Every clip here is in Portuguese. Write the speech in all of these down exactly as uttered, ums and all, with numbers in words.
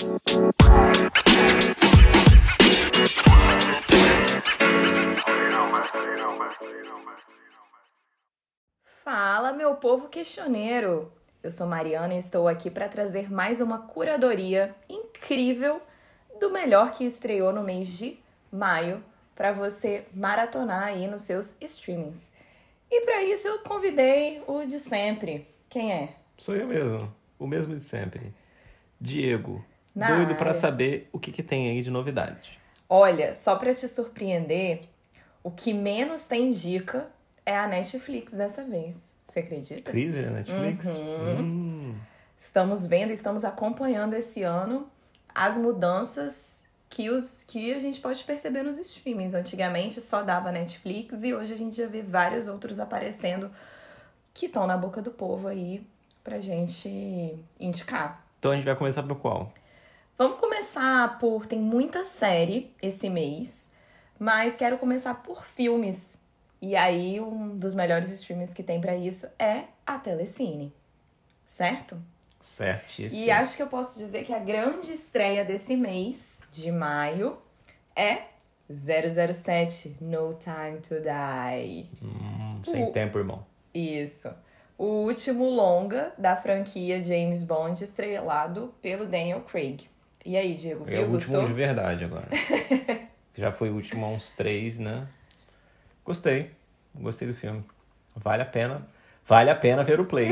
Fala, meu povo questioneiro! Eu sou Mariana e estou aqui para trazer mais uma curadoria incrível do melhor que estreou no mês de maio para você maratonar aí nos seus streamings. E para isso eu convidei o de sempre. Quem é? Sou eu mesmo, o mesmo de sempre. Diego, Na doido para área. saber o que, que tem aí de novidade. Olha, só para te surpreender, o que menos tem dica é a Netflix dessa vez. Você acredita? Crise na Netflix? Uhum. Hum, Estamos vendo, estamos acompanhando esse ano as mudanças que, os, que a gente pode perceber nos streamings. Antigamente só dava Netflix e hoje a gente já vê vários outros aparecendo que estão na boca do povo aí pra gente indicar. então a gente vai começar por qual? Vamos começar por... Tem muita série esse mês, mas quero começar por filmes. E aí, um dos melhores streams que tem pra isso é a Telecine, certo? Certíssimo. E acho que eu posso dizer que a grande estreia desse mês, de maio, é zero zero sete, No Time to Die. Hum, sem O- tempo, irmão. Isso. O último longa da franquia James Bond, estrelado pelo Daniel Craig. E aí, Diego, É viu? o último Gostou? de verdade agora. Já foi o último há uns três, né? Gostei. Gostei do filme. Vale a pena. Vale a pena ver o play.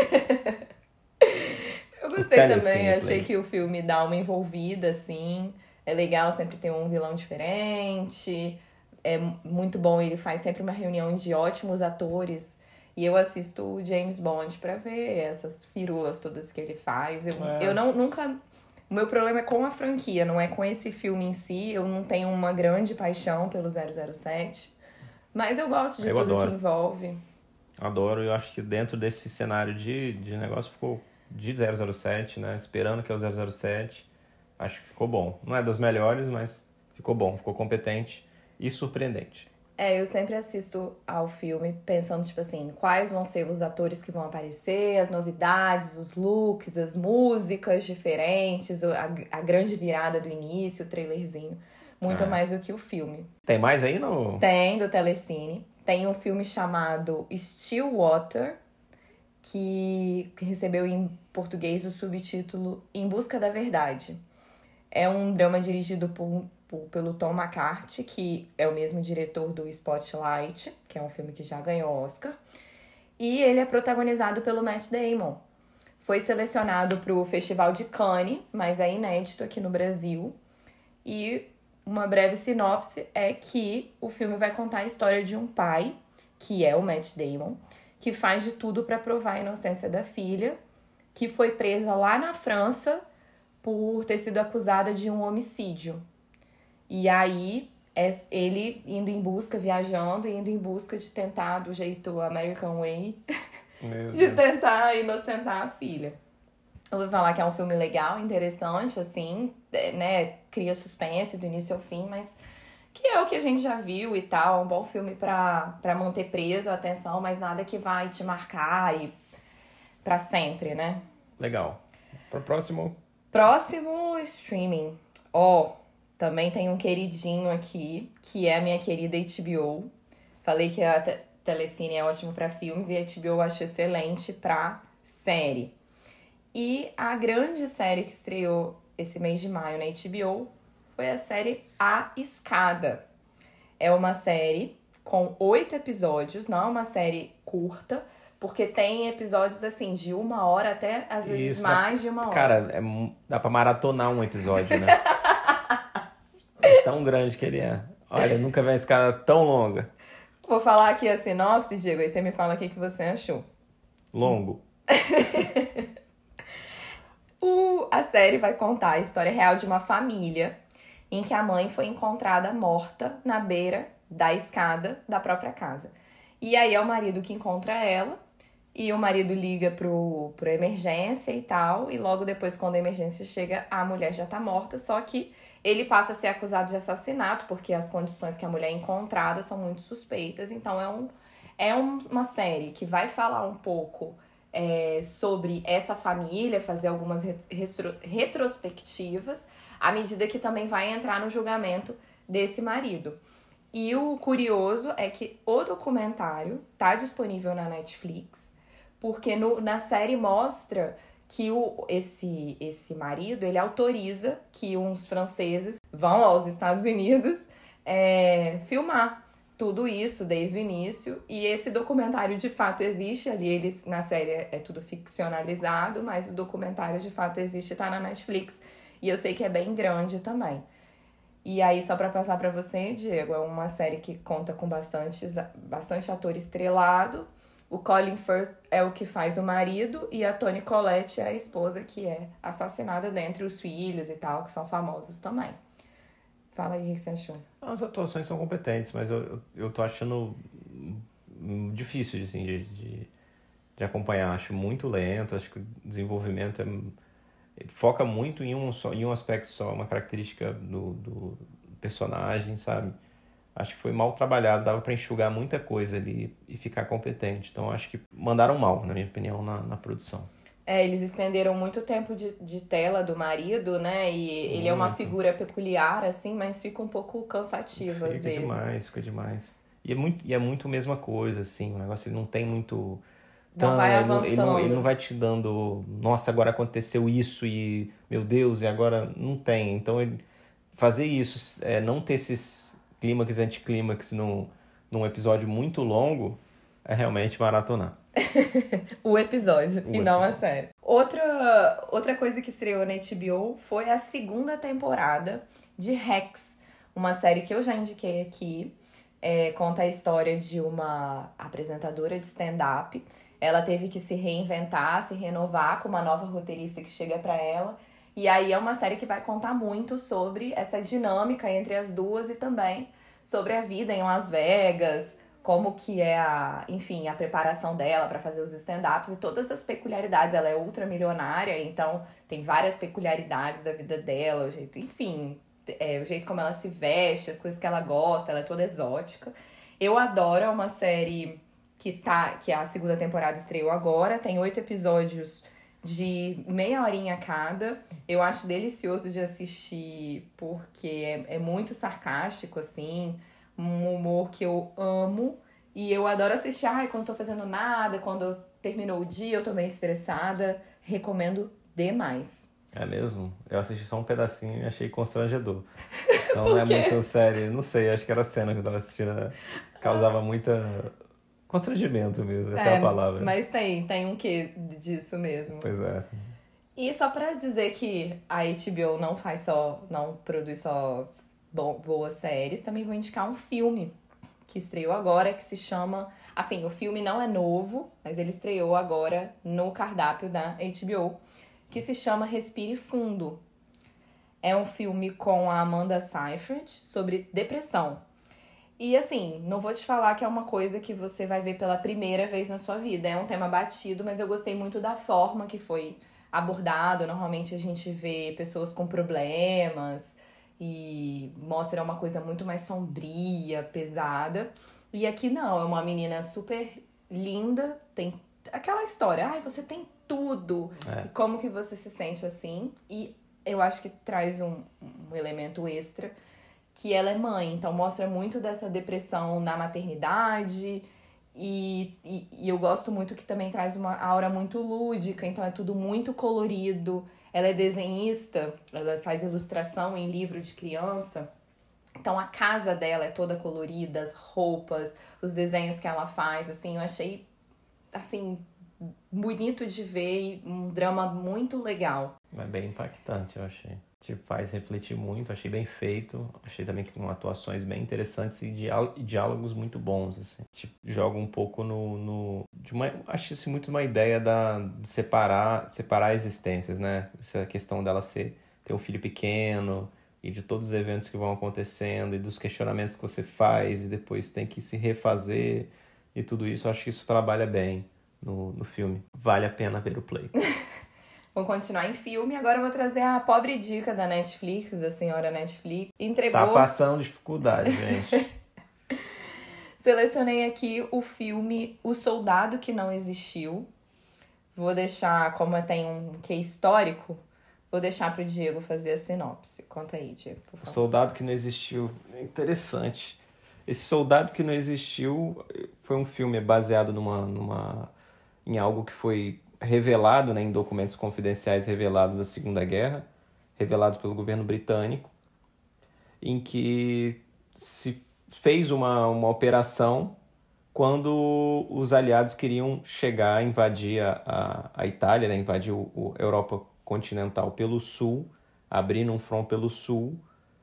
Eu gostei Telecine também, achei Play. que o filme dá uma envolvida, assim. É legal sempre ter um vilão diferente. É muito bom, ele faz sempre uma reunião de ótimos atores. E eu assisto o James Bond pra ver essas firulas todas que ele faz. Eu, É. eu não, nunca... O meu problema é com a franquia, não é com esse filme em si. Eu não tenho uma grande paixão pelo zero zero sete. Mas eu gosto de Eu tudo adoro. que envolve. Adoro. Eu acho que dentro desse cenário de, de negócio ficou de zero zero sete, né? Esperando que é o zero zero sete. Acho que ficou bom. Não é das melhores, mas ficou bom. Ficou competente e surpreendente. É, eu sempre assisto ao filme pensando, tipo assim, quais vão ser os atores que vão aparecer, as novidades, os looks, as músicas diferentes, o- a, a grande virada do início, o trailerzinho. Muito Ah. mais do que o filme. Tem mais aí no... Tem, do Telecine. Tem um filme chamado Stillwater, que, que recebeu em português o subtítulo Em Busca da Verdade. É um drama dirigido por, por- pelo Tom McCarthy, que é o mesmo diretor do Spotlight, que é um filme que já ganhou Oscar. E ele é protagonizado pelo Matt Damon. Foi selecionado para o Festival de Cannes, mas é inédito aqui no Brasil. E uma breve sinopse é que o filme vai contar a história de um pai, que é o Matt Damon, que faz de tudo para provar a inocência da filha, que foi presa lá na França por ter sido acusada de um homicídio. E aí, é ele indo em busca, viajando, indo em busca de tentar, do jeito American Way, Meu de Deus. tentar inocentar a filha. Eu vou falar que é um filme legal, interessante, assim, é, né? Cria suspense do início ao fim, mas que é o que a gente já viu e tal. Um bom filme pra, pra manter preso a atenção, mas nada que vai te marcar e pra sempre, né? Legal. Pro próximo... Próximo streaming. Ó, também tem um queridinho aqui, que é a minha querida H B O. Falei que a te- Telecine é ótimo pra filmes e a H B O eu acho excelente pra série. E a grande série que estreou esse mês de maio na H B O foi a série A Escada. É uma série com oito episódios, não é uma série curta, porque tem episódios assim de uma hora até às vezes Isso, mais de uma hora. Cara, é mu- dá pra maratonar um episódio, né? É tão grande que ele é. Olha, eu nunca vi uma escada tão longa. Vou falar aqui a sinopse, Diego, aí você me fala o que que você achou. Longo. O, a série vai contar a história real de uma família em que a mãe foi encontrada morta na beira da escada da própria casa. E aí é o marido que encontra ela, e o marido liga pro, pro emergência e tal, e logo depois, quando a emergência chega, a mulher já tá morta, só que ele passa a ser acusado de assassinato, porque as condições que a mulher é encontrada são muito suspeitas. Então é, um, é um- uma série que vai falar um pouco é, sobre essa família, fazer algumas retro, retrospectivas, à medida que também vai entrar no julgamento desse marido. E o curioso é que o documentário tá disponível na Netflix, porque no, na série mostra que o, esse, esse marido, ele autoriza que uns franceses vão aos Estados Unidos é, filmar tudo isso desde o início. E esse documentário de fato existe ali, eles, na série é tudo ficcionalizado, mas o documentário de fato existe e tá na Netflix. E eu sei que é bem grande também. E aí, só pra passar pra você, Diego, é uma série que conta com bastante, bastante ator estrelado. O Colin Firth é o que faz o marido e a Toni Collette é a esposa que é assassinada dentre os filhos e tal, que são famosos também. Fala aí o que você achou. As atuações são competentes, mas eu, eu, eu tô achando difícil assim, de, de, de acompanhar. Acho muito lento, acho que o desenvolvimento é... foca muito em um, só, em um aspecto só, uma característica do, do personagem, sabe? Acho que foi mal trabalhado, dava para enxugar muita coisa ali e ficar competente. Então, acho que mandaram mal, na minha opinião, na, na produção. É, eles estenderam muito tempo de, de tela do marido, né? E muito. Ele é uma figura peculiar, assim, mas fica um pouco cansativo fica às vezes. Fica demais, fica demais. E é muito, e é muito a mesma coisa, assim, o negócio ele não tem muito... Não Então, vai ele, avançando. Ele não, ele não vai te dando, nossa, agora aconteceu isso e, meu Deus, e agora não tem. Então, ele, fazer isso, é, não ter esses clímax e anticlímax num, num episódio muito longo, é realmente maratonar. o episódio, o e episódio. não a série. Outra, outra coisa que estreou na H B O foi a segunda temporada de Hacks, uma série que eu já indiquei aqui. É, conta a história de uma apresentadora de stand-up. Ela teve que se reinventar, se renovar com uma nova roteirista que chega pra ela. E aí é uma série que vai contar muito sobre essa dinâmica entre as duas e também sobre a vida em Las Vegas, como que é a, enfim, a preparação dela para fazer os stand-ups e todas as peculiaridades. Ela é ultramilionária, então tem várias peculiaridades da vida dela, o jeito, enfim, é, o jeito como ela se veste, as coisas que ela gosta, ela é toda exótica. Eu adoro, é uma série que, tá, que a segunda temporada estreou agora, tem oito episódios de meia horinha cada. Eu acho delicioso de assistir porque é, é muito sarcástico, assim, um humor que eu amo. E eu adoro assistir, ai, quando tô fazendo nada, quando terminou o dia, eu tô meio estressada. Recomendo demais. É mesmo? Eu assisti só um pedacinho e achei constrangedor. Então não é muito sério, não sei, acho que era a cena que eu tava assistindo, né? Causava muita... constrangimento mesmo, essa é, é a palavra. Mas tem, tem um quê disso mesmo. Pois é. E só pra dizer que a H B O não faz só, não produz só bo- boas séries, também vou indicar um filme que estreou agora, que se chama... Assim, o filme não é novo, mas ele estreou agora no cardápio da H B O, que se chama Respire Fundo. É um filme com a Amanda Seyfried sobre depressão. E assim, não vou te falar que é uma coisa que você vai ver pela primeira vez na sua vida. É um tema batido, mas eu gostei muito da forma que foi abordado. Normalmente a gente vê pessoas com problemas e mostra uma coisa muito mais sombria, pesada. E aqui não, é uma menina super linda, tem aquela história, ai, você tem tudo. É. E como que você se sente assim? E eu acho que traz um, um elemento extra, que ela é mãe, então mostra muito dessa depressão na maternidade e, e, e eu gosto muito que também traz uma aura muito lúdica, então é tudo muito colorido. Ela é desenhista, ela faz ilustração em livro de criança, então a casa dela é toda colorida, as roupas, os desenhos que ela faz, assim, eu achei, assim, bonito de ver e um drama muito legal. É bem impactante, eu achei. Te faz refletir muito, achei bem feito, achei também que com atuações bem interessantes e diálogos muito bons, assim. Tipo, joga um pouco no... no de uma, acho assim, muito uma ideia da, de separar, separar existências, né? Essa questão dela ser, ter um filho pequeno e de todos os eventos que vão acontecendo e dos questionamentos que você faz e depois tem que se refazer e tudo isso, eu acho que isso trabalha bem no, no filme. Vale a pena ver o play. Vou continuar em filme. Agora eu vou trazer a pobre dica da Netflix, da senhora Netflix. Entregou... Tá passando dificuldade, gente. Selecionei aqui o filme O Soldado que Não Existiu. vou deixar, como tem um que histórico, vou deixar pro Diego fazer a sinopse. Conta aí, Diego, por O favor. Soldado que Não Existiu. É interessante. Esse Soldado que Não Existiu foi um filme baseado numa, numa, em algo que foi revelado, né, em documentos confidenciais revelados da Segunda Guerra, revelados pelo governo britânico, em que se fez uma, uma operação quando os aliados queriam chegar a invadir a, a, a Itália, né, invadir o, o Europa continental pelo sul, abrindo um front pelo sul,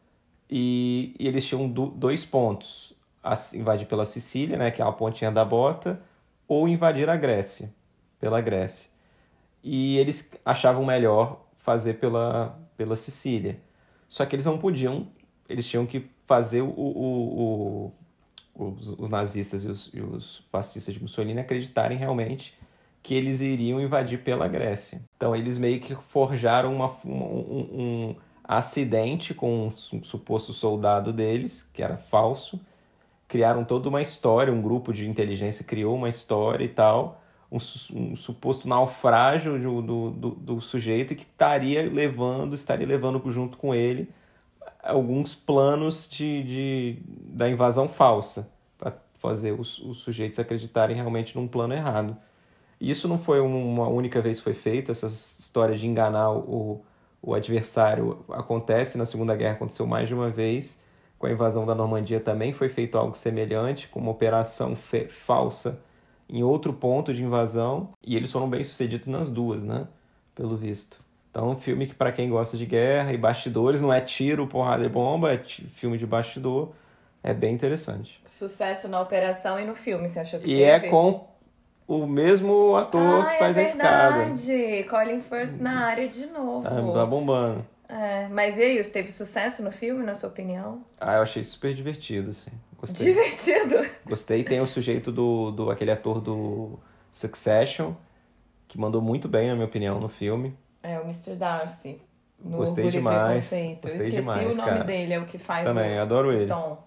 e, e eles tinham do, dois pontos: a, invadir pela Sicília, né, que é a pontinha da bota, ou invadir a Grécia, pela Grécia. E eles achavam melhor fazer pela, pela Sicília. Só que eles não podiam, eles tinham que fazer o, o, o, os, os nazistas e os, e os fascistas de Mussolini acreditarem realmente que eles iriam invadir pela Grécia. Então eles meio que forjaram uma, um, um acidente com um suposto soldado deles, que era falso, criaram toda uma história, um grupo de inteligência criou uma história e tal, um, um suposto naufrágio do, do, do sujeito que estaria levando, estaria levando junto com ele alguns planos de, de, da invasão falsa, para fazer os, os sujeitos acreditarem realmente num plano errado. E isso não foi uma única vez que foi feito, essa história de enganar o, o adversário acontece na Segunda Guerra, aconteceu mais de uma vez. Com a invasão da Normandia também foi feito algo semelhante, com uma operação fe- falsa em outro ponto de invasão, e eles foram bem sucedidos nas duas, né? Pelo visto. Então, um filme que, para quem gosta de guerra e bastidores, não é tiro, porrada e bomba, é t- filme de bastidor, é bem interessante. Sucesso na operação e no filme, você achou que E teve? é com o mesmo ator ah, que faz é a escada. verdade! Colin Firth na área de novo. Tá, tá bombando. É, mas e aí, teve sucesso no filme, na sua opinião? Ah, eu achei super divertido, assim. Gostei. Divertido! Gostei. Tem o sujeito do, do aquele ator do Succession, que mandou muito bem, na minha opinião, no filme. É, o mister Darcy. No Gostei Orgulho e demais. Preconceito. Gostei Eu esqueci demais, o nome cara. dele, é o que faz Também, o, eu adoro o ele. tom.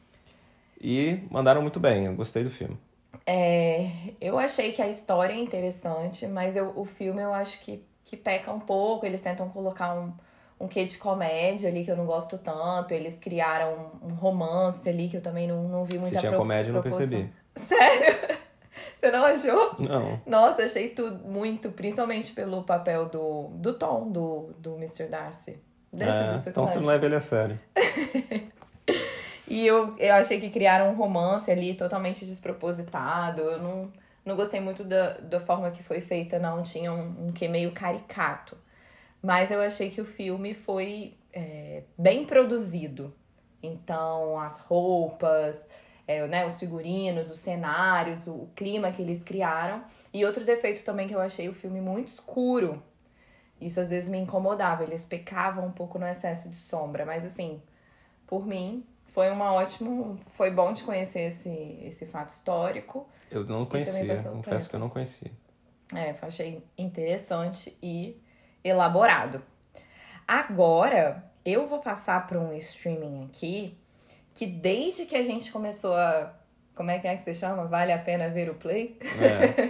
E mandaram muito bem, eu gostei do filme. É, eu achei que a história é interessante, mas eu, o filme eu acho que, que peca um pouco. Eles tentam colocar um, um quê de comédia ali que eu não gosto tanto. Eles criaram um, um romance ali que eu também não, não vi muita Se tinha pro, comédia, eu não proporção. percebi. Sério? Você não achou? Não. Nossa, achei tudo muito, principalmente pelo papel do, do Tom, do, do mister Darcy. Desse É, do então Succession. você não leva ele a sério. E eu, eu achei que criaram um romance ali totalmente despropositado. Eu não, não gostei muito da, da forma que foi feita, não. Tinha um, um quê meio caricato. Mas eu achei que o filme foi é, bem produzido. Então, as roupas, é, né, os figurinos, os cenários, o, o clima que eles criaram. E outro defeito também que eu achei o filme muito escuro. Isso às vezes me incomodava. Eles pecavam um pouco no excesso de sombra. Mas assim, por mim... Foi uma ótima... Foi bom de conhecer esse, esse fato histórico. Eu não conhecia, confesso tempo. que eu não conhecia. É, eu achei interessante e elaborado. Agora, eu vou passar para um streaming aqui que desde que a gente começou a... Como é que é que você chama? Vale a pena ver o play? É.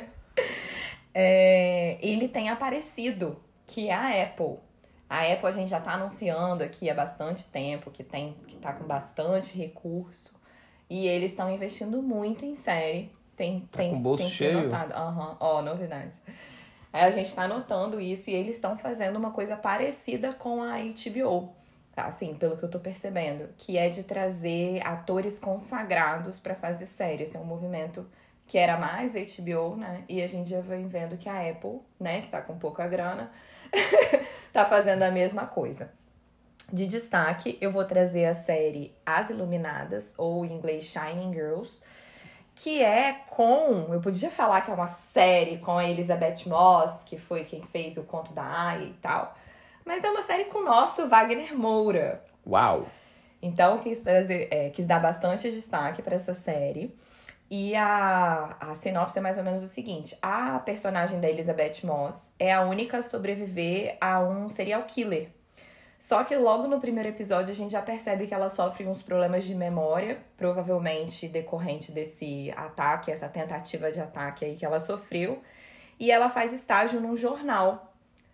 é, ele tem aparecido, que é a Apple. A Apple a gente já tá anunciando aqui há bastante tempo que, tem, que tá com bastante recurso. E eles estão investindo muito em série. Tem, Tá tem, com o bolso tem sido cheio. notado. Aham, ó, novidade. Aí a gente tá notando isso e eles estão fazendo uma coisa parecida com a H B O. Assim, pelo que eu tô percebendo. Que é de trazer atores consagrados pra fazer série. Esse é um movimento que era mais H B O, né? E a gente já vem vendo que a Apple, né, que tá com pouca grana... tá fazendo a mesma coisa. De destaque, eu vou trazer a série As Iluminadas, ou em inglês Shining Girls, que é com... Eu podia falar que é uma série com a Elizabeth Moss, que foi quem fez o Conto da Aia e tal, mas é uma série com o nosso Wagner Moura. Uau! Então, quis, trazer, é, quis dar bastante destaque para essa série. E a, a sinopse é mais ou menos o seguinte. A personagem da Elizabeth Moss é a única a sobreviver a um serial killer. Só que logo no primeiro episódio a gente já percebe que ela sofre uns problemas de memória, provavelmente decorrente desse ataque, essa tentativa de ataque aí que ela sofreu. E ela faz estágio num jornal,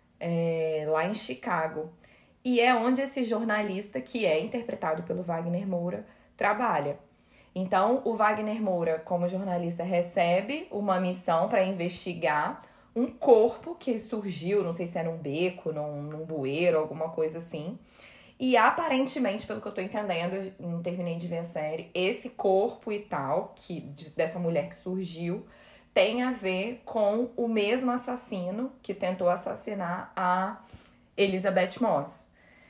é, lá em Chicago. E é onde esse jornalista, que é interpretado pelo Wagner Moura, trabalha. Então, o Wagner Moura, como jornalista, recebe uma missão para investigar um corpo que surgiu, não sei se era um beco, num, num bueiro, alguma coisa assim. E aparentemente, pelo que eu tô entendendo, eu não terminei de ver a série, esse corpo e tal, que, de, dessa mulher que surgiu, tem a ver com o mesmo assassino que tentou assassinar a Elizabeth Moss.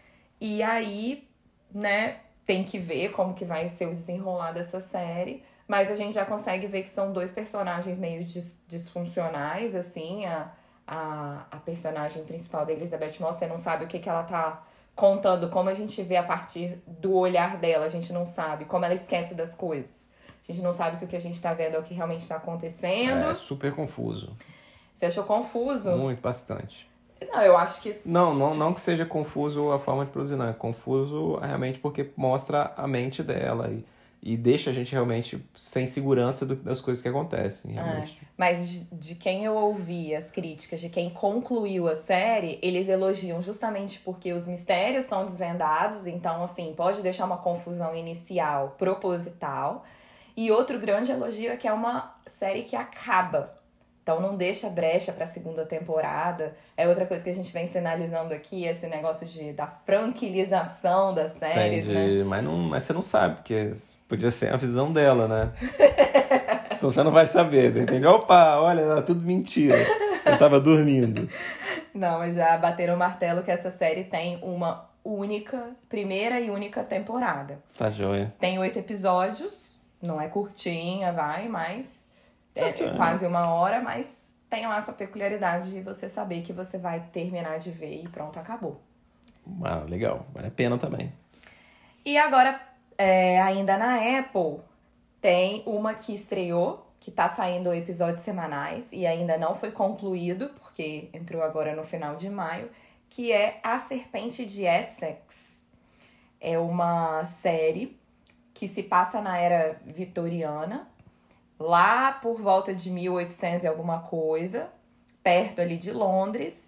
E aí, né, tem que ver como que vai ser o desenrolar dessa série. Mas a gente já consegue ver que são dois personagens meio dis- disfuncionais, assim. A, a, a personagem principal da Elizabeth Moss, você não sabe o que, que ela tá contando, como a gente vê a partir do olhar dela, a gente não sabe, como ela esquece das coisas. A gente não sabe se o que a gente tá vendo é o que realmente tá acontecendo. É super confuso. Você achou confuso? Muito, bastante. Não, eu acho que... Não, não, não que seja confuso a forma de produzir, não. É confuso realmente porque mostra a mente dela e, e deixa a gente realmente sem segurança do, das coisas que acontecem, realmente. É, mas de, de quem eu ouvi as críticas, de quem concluiu a série, eles elogiam justamente porque os mistérios são desvendados, então, assim, pode deixar uma confusão inicial proposital. E outro grande elogio é que é uma série que acaba. Então não deixa brecha pra segunda temporada. É outra coisa que a gente vem sinalizando aqui, esse negócio de, da franquilização das séries, Entendi, né? mas, não, mas você não sabe, porque podia ser a visão dela, né? Então você não vai saber, entendeu? Opa, olha, era tudo mentira. Eu tava dormindo. Não, mas já bateram o martelo que essa série tem uma única, primeira e única temporada. Tá joia. Tem oito episódios, não é curtinha, vai, mas é Tá quase uma hora, mas tem lá a sua peculiaridade de você saber que você vai terminar de ver e pronto, acabou. Ah, legal, vale a pena também. E agora, é, ainda na Apple, tem uma que estreou, que tá saindo episódios semanais e ainda não foi concluído, porque entrou agora no final de maio, que é A Serpente de Essex. É uma série que se passa na era vitoriana, lá por volta de mil e oitocentos e alguma coisa, perto ali de Londres.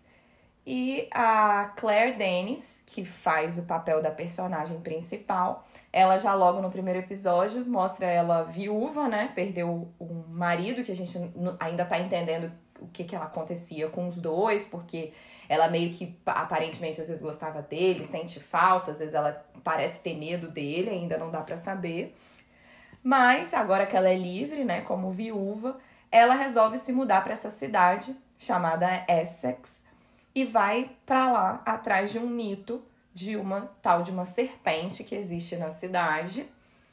E a Claire Denis, que faz o papel da personagem principal, ela já logo no primeiro episódio mostra ela viúva, né? Perdeu um marido, que a gente ainda tá entendendo o que que acontecia com os dois, porque ela meio que, aparentemente, às vezes gostava dele, sente falta, às vezes ela parece ter medo dele, ainda não dá pra saber. Mas, agora que ela é livre, né, como viúva, ela resolve se mudar pra essa cidade chamada Essex, e vai pra lá atrás de um mito de uma tal de uma serpente que existe na cidade.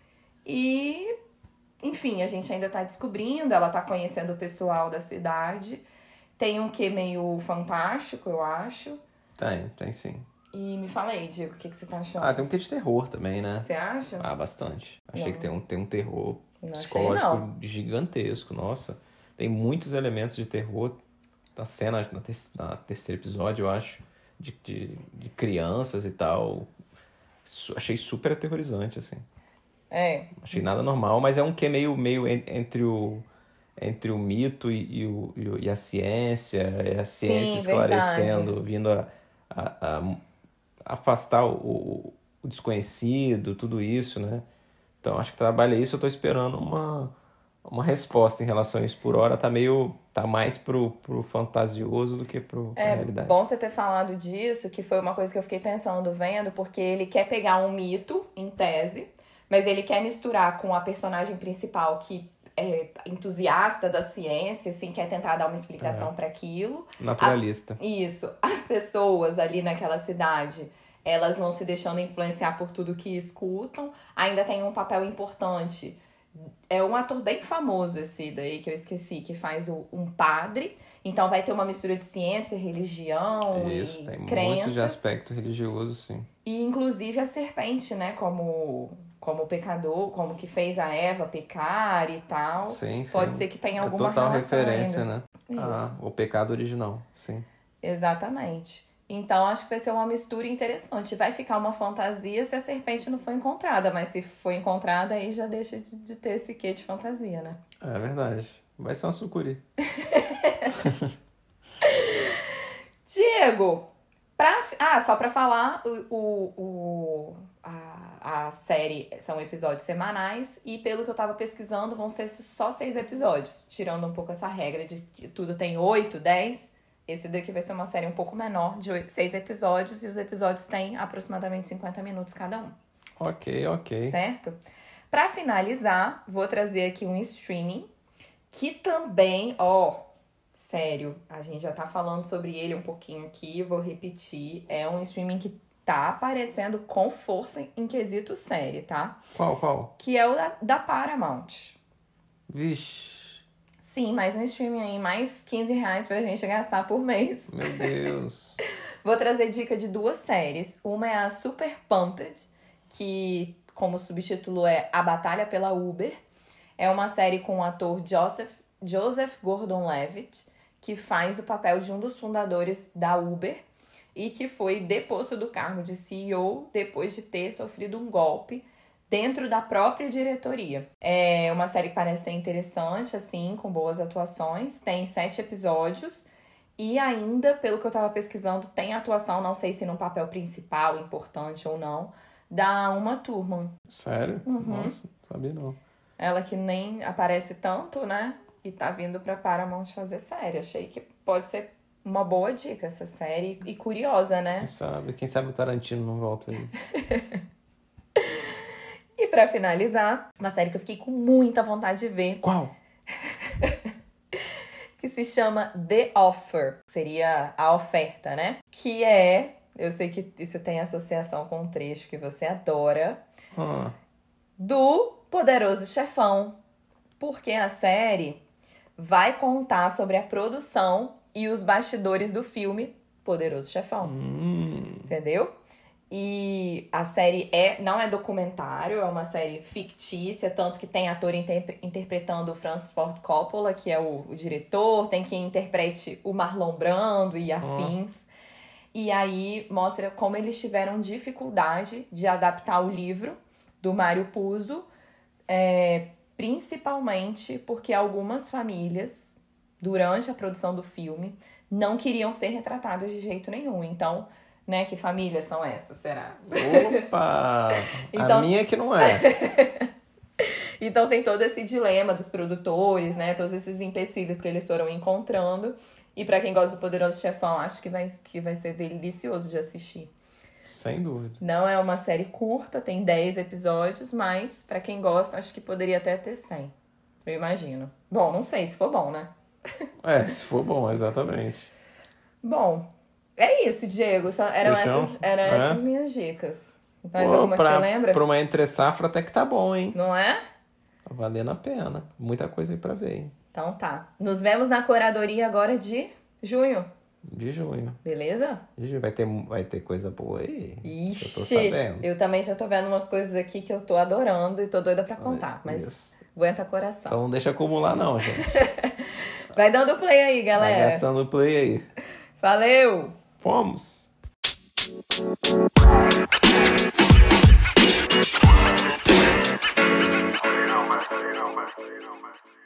E, enfim, a gente ainda tá descobrindo, ela tá conhecendo o pessoal da cidade. Tem um quê meio fantástico, eu acho. Tem, tem sim. E me fala aí, Diego, o que, que você tá achando? Ah, tem um quê de terror também, né? Você acha? Ah, bastante. Achei Não. que tem um, tem um terror Não achei, psicológico não. gigantesco, nossa. Tem muitos elementos de terror na cena, na, te, na terceiro episódio, eu acho, de, de, de crianças e tal. Su- achei super aterrorizante, assim. É. Achei nada normal, mas é um quê meio, meio en- entre o, entre o mito e, e, o, e, o- e a ciência, é a ciência Sim, esclarecendo, verdade. vindo a, a, a afastar o, o, o desconhecido, tudo isso, né? Então, acho que trabalha isso, eu tô esperando uma, uma resposta em relação a isso. Por hora tá meio, tá mais pro, pro fantasioso do que pro, pra É realidade. bom você ter falado disso, que foi uma coisa que eu fiquei pensando vendo, porque ele quer pegar um mito, em tese, mas ele quer misturar com a personagem principal que é entusiasta da ciência, assim, quer tentar dar uma explicação para aquilo. Naturalista. As, isso. As pessoas ali naquela cidade, elas vão se deixando influenciar por tudo que escutam. Ainda tem um papel importante. É um ator bem famoso esse daí, que eu esqueci, que faz o, um padre. Então vai ter uma mistura de ciência, religião Isso, e tem crenças. muito de aspecto religioso, sim. E inclusive a serpente, né? Como, como pecador, como que fez a Eva pecar e tal. Sim, Pode sim. ser que tenha É alguma total relação referência, ainda. né? Isso. Ah, o pecado original, sim. Exatamente. Então, acho que vai ser uma mistura interessante. Vai ficar uma fantasia se a serpente não for encontrada, mas se for encontrada, aí já deixa de, de ter esse quê de fantasia, né? É verdade. Vai ser uma sucuri. Diego, pra... ah, só pra falar, o, o, o, a, a série são episódios semanais e pelo que eu tava pesquisando vão ser só seis episódios, tirando um pouco essa regra de que tudo tem oito, dez. Esse daqui vai ser uma série um pouco menor, de oito, seis episódios, e os episódios têm aproximadamente cinquenta minutos cada um. Ok, ok. Certo? Pra finalizar, vou trazer aqui um streaming que também, ó, sério, a gente já tá falando sobre ele um pouquinho aqui, vou repetir. É um streaming que tá aparecendo com força em quesito série, tá? Qual, qual? Que é o da, da Paramount. Vixe. Sim, mais um streaming aí, mais quinze reais pra gente gastar por mês. Meu Deus. Vou trazer dica de duas séries. Uma é a Super Pumped, que, como subtítulo, é A Batalha pela Uber. É uma série com o ator Joseph, Joseph Gordon-Levitt, que faz o papel de um dos fundadores da Uber e que foi deposto do cargo de C E O depois de ter sofrido um golpe dentro da própria diretoria. É uma série que parece ser interessante, assim, com boas atuações. Tem sete episódios e ainda, pelo que eu tava pesquisando, tem atuação, não sei se no papel principal, importante ou não, da Uma Thurman. Sério? Uhum. Nossa, não sabia não. Ela que nem aparece tanto, né? E tá vindo pra Paramount fazer série. Achei que pode ser uma boa dica essa série. E curiosa, né? Quem sabe? Quem sabe o Tarantino não volta aí. E pra finalizar, uma série que eu fiquei com muita vontade de ver. Qual? Que se chama The Offer. Seria a oferta, né? Que é... Eu sei que isso tem associação com um trecho que você adora. Ah. Do Poderoso Chefão. Porque a série vai contar sobre a produção e os bastidores do filme Poderoso Chefão. Hum. Entendeu? E a série é, não é documentário, é uma série fictícia, tanto que tem ator inter- interpretando o Francis Ford Coppola, que é o, o diretor, tem quem interprete o Marlon Brando e afins. Oh. E aí mostra como eles tiveram dificuldade de adaptar o livro do Mário Puzo, é, principalmente porque algumas famílias, durante a produção do filme, não queriam ser retratadas de jeito nenhum. Então... Né? Que famílias são essas, será? Opa! Então... A minha que não é. Então tem todo esse dilema dos produtores, né? Todos esses empecilhos que eles foram encontrando. E pra quem gosta do Poderoso Chefão, acho que vai, que vai ser delicioso de assistir. Sem dúvida. Não é uma série curta, tem dez episódios, mas pra quem gosta, acho que poderia até ter cem. Eu imagino. Bom, não sei se for bom, né? É, se for bom, exatamente. Bom... É isso, Diego. Eram, essas, eram é? essas minhas dicas. Mais Pô, alguma pra, que você lembra? Pra uma entre-safra até que tá bom, hein? Não é? Tá valendo a pena. Muita coisa aí pra ver, hein? Então tá. Nos vemos na curadoria agora de junho. De junho. Beleza? De junho. Vai ter, vai ter coisa boa aí. Ixi, eu tô sabendo. Eu também já tô vendo umas coisas aqui que eu tô adorando e tô doida pra contar. Mas isso. Aguenta coração. Então não deixa acumular não, gente. Vai dando play aí, galera. Vai gastando play aí. Valeu! Fomos! You know, man. You know, man. You know, man.